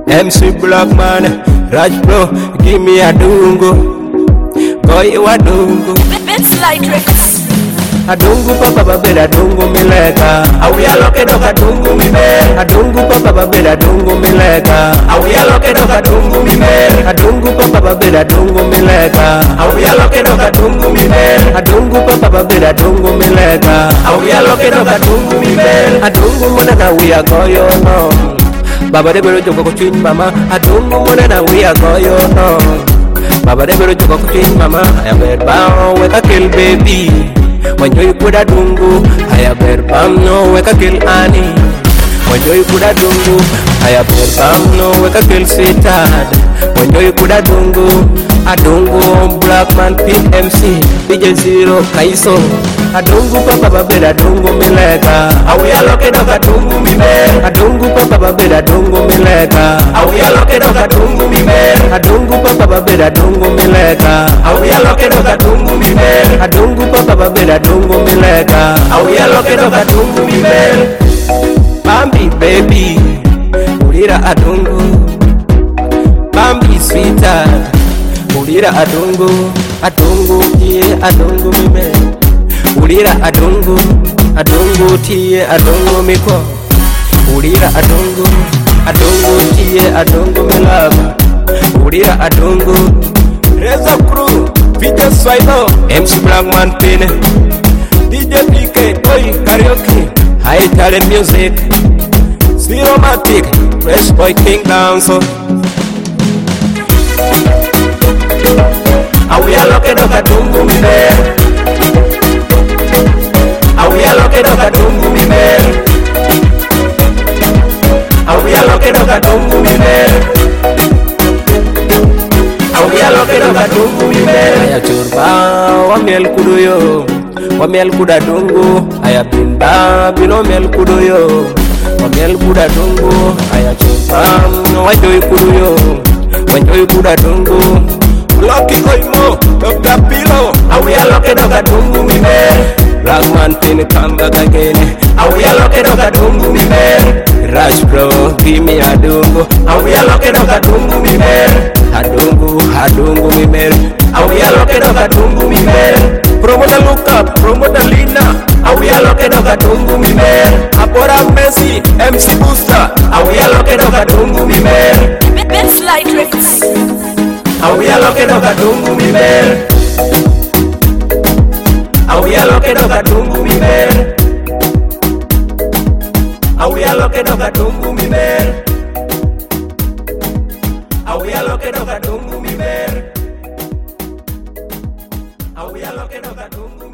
MC Blackman, Raj Pro, give me a dungo. Boy, you a dungo. It's light records. Adungu papa babeda dungu mileka. Awuya loke doka dungu mime. Adungu papa babeda dungu mileka. Awuya loke doka dungu mime. Adungu papa babeda dungu mileka. Awuya loke doka dungu mime. Adungu papa babeda dungu mileka. Awuya loke doka dungu mime. Adungu mona na wiya goyo no. Baba de bero joko kuchin mama. Adungu mona na wiya goyo no. Baba de bero joko kuchin mama. I bet bow weka kill baby. When you put a dungu, I bear bam no weka kill Annie. When you put a dungu, I bear bam no weka kill sweetheart. When you put a dungu Blackman PMC, DJ Zero Kaiso. Adungu papa babeda dungu mileka. Awuya loke doka dungu mime. Adungu papa babeda dungu mileka. Awuya loke doka dungu mime. Adungu papa babeda dungu mileka. Awuya loke doka dungu mime. Adungu papa babeda dungu mileka. Awuya loke doka dungu mime. Bambi baby, ulira adungu. Bambi sweetheart, ulira adungu. Adungu tie adungu mime. Ulira adungu tie adungu miko. Ulira adungu tie adungu milava. Ulira adungu. Reza Crew, DJ Swaido, MC Blackman Pin, DJ PK, Toy Karaoke, High Talent Music, Zeromatic, Fresh Boy King Dance. Awuya loke doka dungu mime. Awuya loke doka dungu mime. Awuya loke doka dungu mime. Awuya loke doka dungu mime. Aya churba wamiel kuduyo. Wamiel kuda dungu. Aya binda bino miel kuduyo. Wamiel kuda dungu. Aya churba wajoy kuduyo. Wajoy kuda dungu. Lucky Oimo, Dr. Pillow. Awuya loke doka dungu mime. Blackman Pin come back again. Awuya loke doka dungu mime. Raj Pro, give me a dungu. Awuya loke doka dungu mime. Adungu mime. Awuya loke doka dungu mime. Promoter look up, promoter Lina. Awuya loke doka dungu mime. Apora Messi, MC Booster. Awuya loke doka dungu mime. It's light records. Awuya loke doka dungu mime. Awuya loke doka dungu mime. Awuya loke doka dungu mime. Awuya loke doka dungu mime. Awuya loke doka dungu.